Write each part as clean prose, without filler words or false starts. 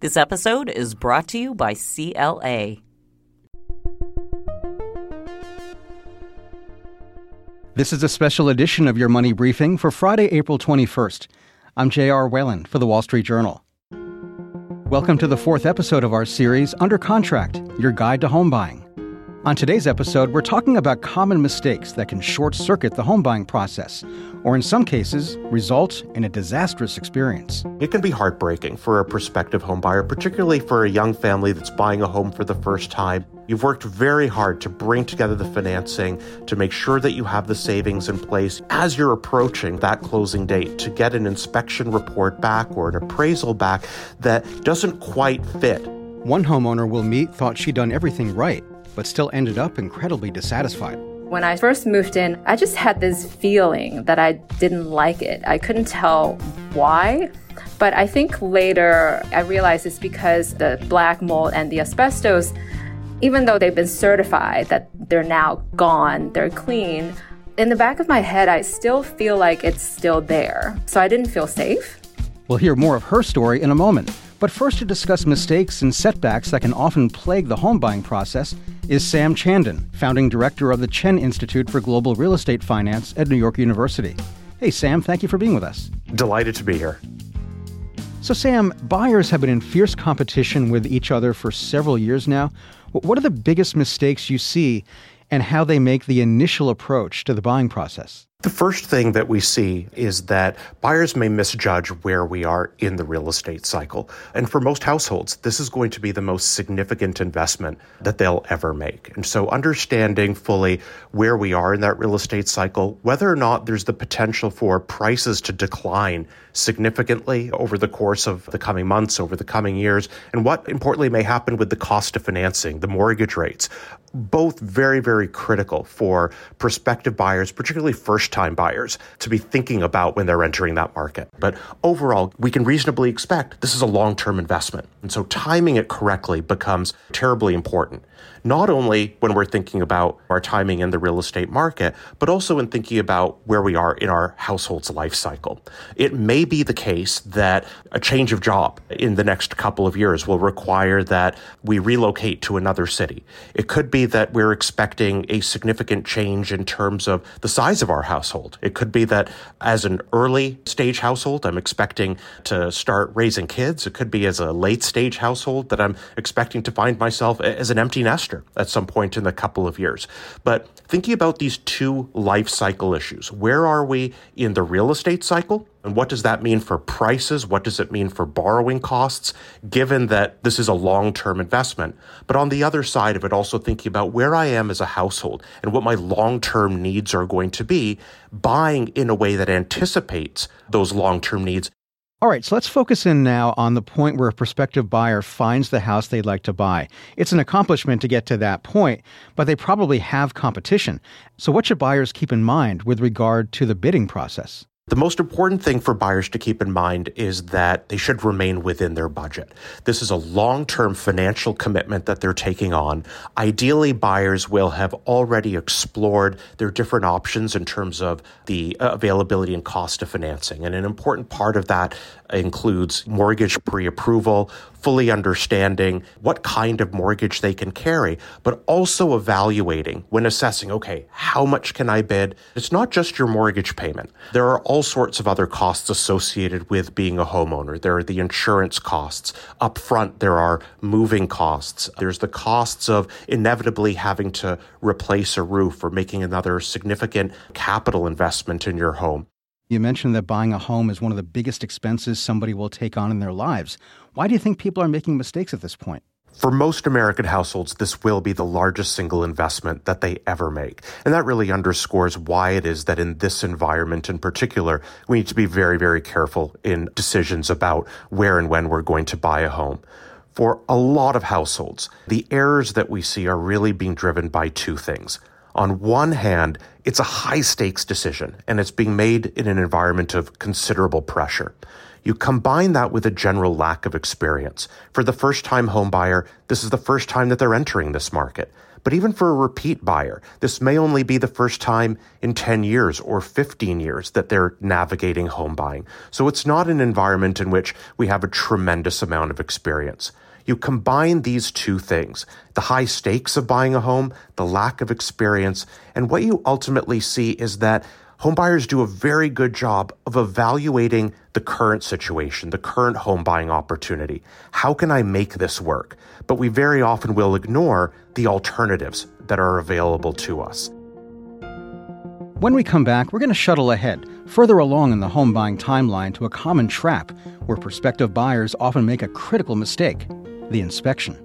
This episode is brought to you by CLA. This is a special edition of Your Money Briefing for Friday, April 21st. I'm J.R. Whalen for The Wall Street Journal. Welcome to the fourth episode of our series, Under Contract, Your Guide to Home Buying. On today's episode, we're talking about common mistakes that can short-circuit the home buying process, or in some cases, result in a disastrous experience. It can be heartbreaking for a prospective home buyer, particularly for a young family that's buying a home for the first time. You've worked very hard to bring together the financing, to make sure that you have the savings in place as you're approaching that closing date, to get an inspection report back or an appraisal back that doesn't quite fit. One homeowner we'll meet thought she'd done everything right, but still ended up incredibly dissatisfied. When I first moved in, I just had this feeling that I didn't like it. I couldn't tell why, but I think later I realized it's because the black mold and the asbestos, even though they've been certified that they're now gone, they're clean, in the back of my head, I still feel like it's still there. So I didn't feel safe. We'll hear more of her story in a moment. But first, to discuss mistakes and setbacks that can often plague the home buying process is Sam Chandan, founding director of the Chen Institute for Global Real Estate Finance at New York University. Hey, Sam, thank you for being with us. Delighted to be here. So, Sam, buyers have been in fierce competition with each other for several years now. What are the biggest mistakes you see and how they make the initial approach to the buying process? The first thing that we see is that buyers may misjudge where we are in the real estate cycle. And for most households, this is going to be the most significant investment that they'll ever make. And so understanding fully where we are in that real estate cycle, whether or not there's the potential for prices to decline significantly over the course of the coming months, over the coming years, and what importantly may happen with the cost of financing, the mortgage rates, both very, very critical for prospective buyers, particularly first-time buyers, to be thinking about when they're entering that market. But overall, we can reasonably expect this is a long-term investment. And so timing it correctly becomes terribly important, not only when we're thinking about our timing in the real estate market, but also in thinking about where we are in our household's life cycle. It may be the case that a change of job in the next couple of years will require that we relocate to another city. It could be that we're expecting a significant change in terms of the size of our household. It could be that as an early stage household, I'm expecting to start raising kids. It could be as a late stage household that I'm expecting to find myself as an empty nester at some point in a couple of years. But thinking about these two life cycle issues, where are we in the real estate cycle? And what does that mean for prices? What does it mean for borrowing costs, given that this is a long-term investment? But on the other side of it, also thinking about where I am as a household and what my long-term needs are going to be, buying in a way that anticipates those long-term needs. All right, so let's focus in now on the point where a prospective buyer finds the house they'd like to buy. It's an accomplishment to get to that point, but they probably have competition. So what should buyers keep in mind with regard to the bidding process? The most important thing for buyers to keep in mind is that they should remain within their budget. This is a long-term financial commitment that they're taking on. Ideally, buyers will have already explored their different options in terms of the availability and cost of financing. And an important part of that includes mortgage pre-approval, fully understanding what kind of mortgage they can carry, but also evaluating when assessing, okay, how much can I bid? It's not just your mortgage payment. There are all sorts of other costs associated with being a homeowner. There are the insurance costs. Up front, there are moving costs. There's the costs of inevitably having to replace a roof or making another significant capital investment in your home. You mentioned that buying a home is one of the biggest expenses somebody will take on in their lives. Why do you think people are making mistakes at this point? For most American households, this will be the largest single investment that they ever make. And that really underscores why it is that in this environment in particular, we need to be very, very careful in decisions about where and when we're going to buy a home. For a lot of households, the errors that we see are really being driven by two things. On one hand, it's a high-stakes decision, and it's being made in an environment of considerable pressure. You combine that with a general lack of experience. For the first-time home buyer, this is the first time that they're entering this market. But even for a repeat buyer, this may only be the first time in 10 years or 15 years that they're navigating home buying. So it's not an environment in which we have a tremendous amount of experience. You combine these two things, the high stakes of buying a home, the lack of experience, and what you ultimately see is that homebuyers do a very good job of evaluating the current situation, the current home buying opportunity. How can I make this work? But we very often will ignore the alternatives that are available to us. When we come back, we're going to shuttle ahead, further along in the home buying timeline to a common trap where prospective buyers often make a critical mistake: the inspection.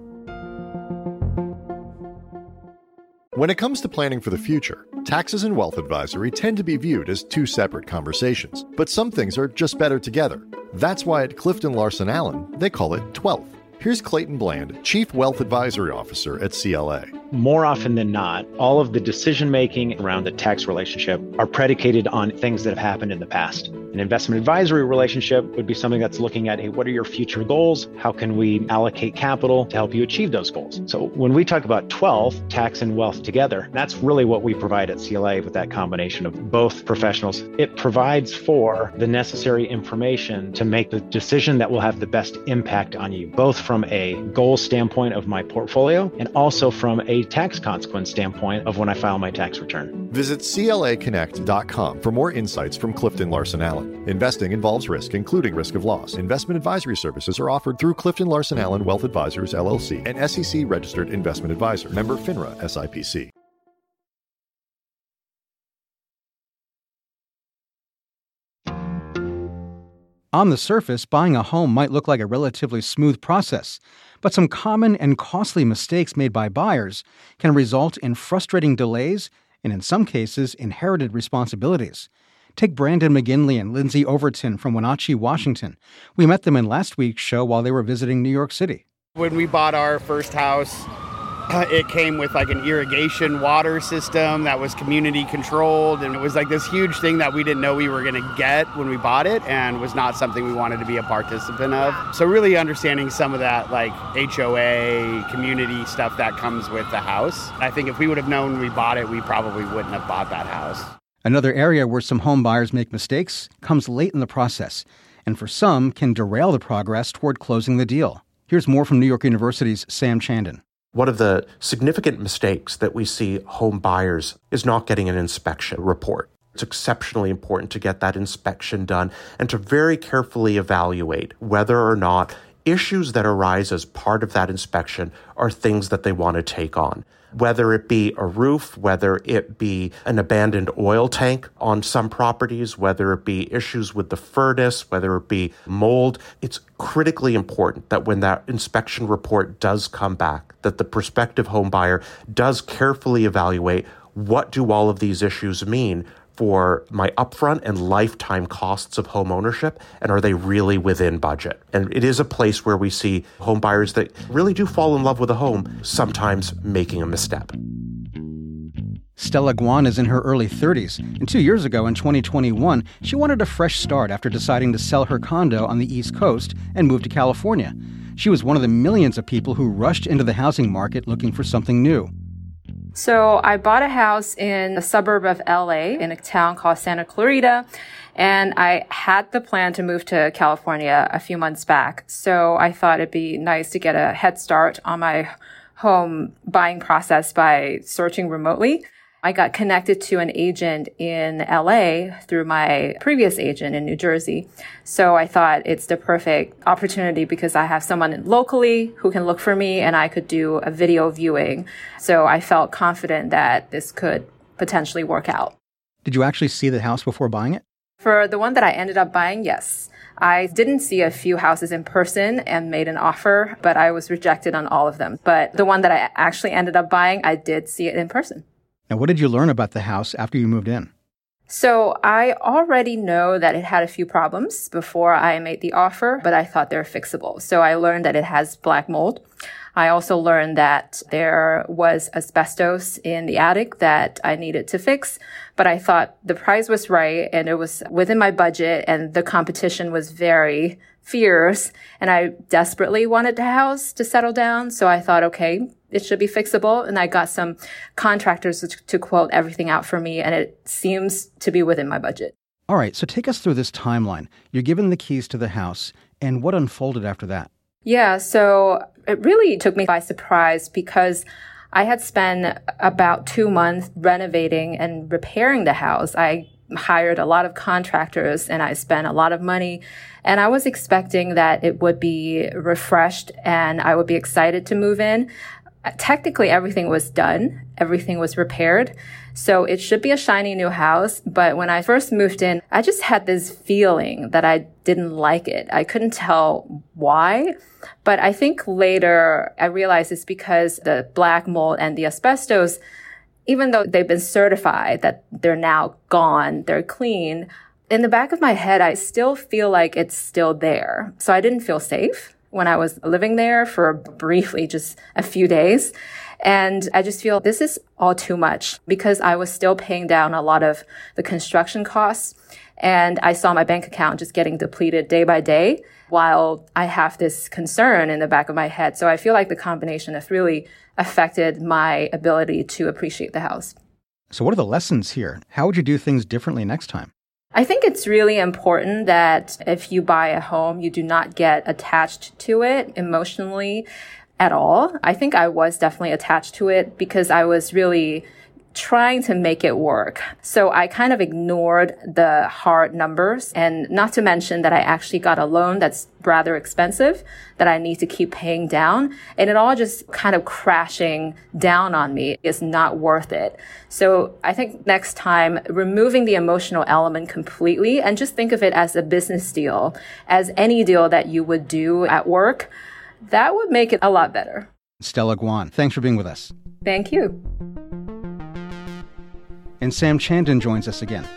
When it comes to planning for the future, taxes and wealth advisory tend to be viewed as two separate conversations, but some things are just better together. That's why at Clifton Larson Allen, they call it 12th. Here's Clayton Bland, Chief Wealth Advisory Officer at CLA. More often than not, all of the decision-making around the tax relationship are predicated on things that have happened in the past. An investment advisory relationship would be something that's looking at, hey, what are your future goals? How can we allocate capital to help you achieve those goals? So when we talk about 12, tax and wealth together, that's really what we provide at CLA with that combination of both professionals. It provides for the necessary information to make the decision that will have the best impact on you, both from a goal standpoint of my portfolio and also from a tax consequence standpoint of when I file my tax return. Visit CLAconnect.com for more insights from Clifton Larson Allen. Investing involves risk, including risk of loss. Investment advisory services are offered through Clifton Larson Allen Wealth Advisors, LLC, an SEC-registered investment advisor. Member FINRA, SIPC. On the surface, buying a home might look like a relatively smooth process, but some common and costly mistakes made by buyers can result in frustrating delays and, in some cases, inherited responsibilities. Take Brandon McGinley and Lindsay Overton from Wenatchee, Washington. We met them in last week's show while they were visiting New York City. When we bought our first house, it came with like an irrigation water system that was community controlled, and it was like this huge thing that we didn't know we were going to get when we bought it, and was not something we wanted to be a participant of. So really understanding some of that like HOA community stuff that comes with the house. I think if we would have known when we bought it, we probably wouldn't have bought that house. Another area where some home buyers make mistakes comes late in the process, and for some can derail the progress toward closing the deal. Here's more from New York University's Sam Chandon. One of the significant mistakes that we see home buyers is not getting an inspection report. It's exceptionally important to get that inspection done and to very carefully evaluate whether or not issues that arise as part of that inspection are things that they want to take on. Whether it be a roof, whether it be an abandoned oil tank on some properties, whether it be issues with the furnace, whether it be mold, it's critically important that when that inspection report does come back, that the prospective home buyer does carefully evaluate what do all of these issues mean for my upfront and lifetime costs of home ownership, and are they really within budget? And it is a place where we see home buyers that really do fall in love with a home, sometimes making a misstep. Stella Guan is in her early 30s, and 2 years ago in 2021, she wanted a fresh start after deciding to sell her condo on the East Coast and move to California. She was one of the millions of people who rushed into the housing market looking for something new. So I bought a house in a suburb of LA in a town called Santa Clarita, and I had the plan to move to California a few months back. So I thought it'd be nice to get a head start on my home buying process by searching remotely. I got connected to an agent in LA through my previous agent in New Jersey. So I thought it's the perfect opportunity because I have someone locally who can look for me and I could do a video viewing. So I felt confident that this could potentially work out. Did you actually see the house before buying it? For the one that I ended up buying, yes. I didn't see a few houses in person and made an offer, but I was rejected on all of them. But the one that I actually ended up buying, I did see it in person. Now, what did you learn about the house after you moved in? So I already know that it had a few problems before I made the offer, but I thought they were fixable. So I learned that it has black mold. I also learned that there was asbestos in the attic that I needed to fix, but I thought the price was right and it was within my budget and the competition was very fierce and I desperately wanted the house to settle down. So I thought, okay, it should be fixable. And I got some contractors to quote everything out for me, and it seems to be within my budget. All right, so take us through this timeline. You're given the keys to the house, and what unfolded after that? Yeah, so it really took me by surprise because I had spent about 2 months renovating and repairing the house. I hired a lot of contractors and I spent a lot of money, and I was expecting that it would be refreshed and I would be excited to move in. Technically, everything was done. Everything was repaired. So it should be a shiny new house. But when I first moved in, I just had this feeling that I didn't like it. I couldn't tell why. But I think later I realized it's because the black mold and the asbestos, even though they've been certified that they're now gone, they're clean, in the back of my head, I still feel like it's still there. So I didn't feel safe when I was living there for briefly just a few days. And I just feel this is all too much because I was still paying down a lot of the construction costs. And I saw my bank account just getting depleted day by day while I have this concern in the back of my head. So I feel like the combination has really affected my ability to appreciate the house. So what are the lessons here? How would you do things differently next time? I think it's really important that if you buy a home, you do not get attached to it emotionally at all. I think I was definitely attached to it because I was really trying to make it work. So I kind of ignored the hard numbers, and not to mention that I actually got a loan that's rather expensive that I need to keep paying down. And it all just kind of crashing down on me is not worth it. So I think next time, removing the emotional element completely and just think of it as a business deal, as any deal that you would do at work, that would make it a lot better. Stella Guan, thanks for being with us. Thank you. And Sam Chandan joins us again.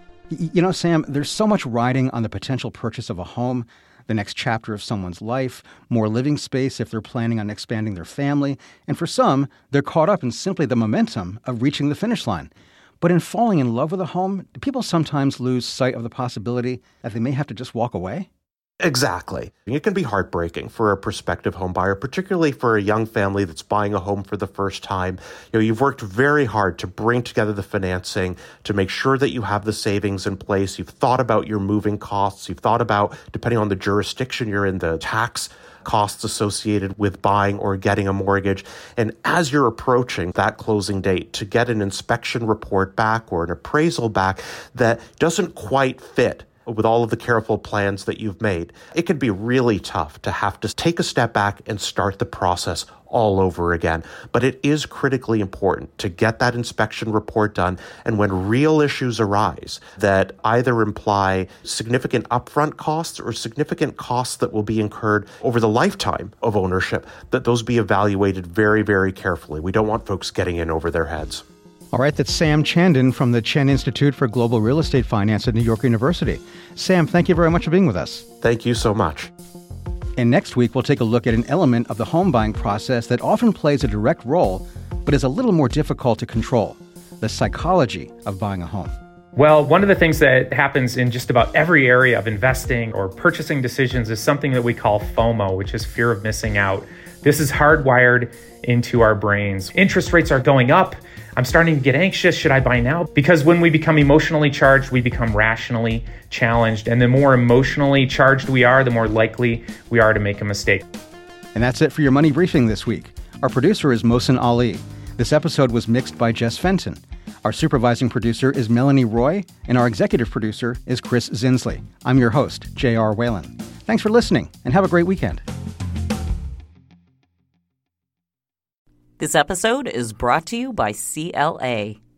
You know, Sam, there's so much riding on the potential purchase of a home, the next chapter of someone's life, more living space if they're planning on expanding their family, and for some, they're caught up in simply the momentum of reaching the finish line. But in falling in love with a home, do people sometimes lose sight of the possibility that they may have to just walk away? Exactly. It can be heartbreaking for a prospective home buyer, particularly for a young family that's buying a home for the first time. You've worked very hard to bring together the financing, to make sure that you have the savings in place. You've thought about your moving costs. You've thought about, depending on the jurisdiction you're in, the tax costs associated with buying or getting a mortgage. And as you're approaching that closing date, to get an inspection report back or an appraisal back that doesn't quite fit with all of the careful plans that you've made, it can be really tough to have to take a step back and start the process all over again. But it is critically important to get that inspection report done. And when real issues arise that either imply significant upfront costs or significant costs that will be incurred over the lifetime of ownership, that those be evaluated very, very carefully. We don't want folks getting in over their heads. All right, that's Sam Chandan from the Chen Institute for Global Real Estate Finance at New York University. Sam, thank you very much for being with us. Thank you so much. And next week, we'll take a look at an element of the home buying process that often plays a direct role, but is a little more difficult to control: the psychology of buying a home. Well, one of the things that happens in just about every area of investing or purchasing decisions is something that we call FOMO, which is fear of missing out. This is hardwired into our brains. Interest rates are going up. I'm starting to get anxious. Should I buy now? Because when we become emotionally charged, we become rationally challenged. And the more emotionally charged we are, the more likely we are to make a mistake. And that's it for your Money Briefing this week. Our producer is Mohsen Ali. This episode was mixed by Jess Fenton. Our supervising producer is Melanie Roy, and our executive producer is Chris Zinsley. I'm your host, J.R. Whalen. Thanks for listening, and have a great weekend. This episode is brought to you by CLA.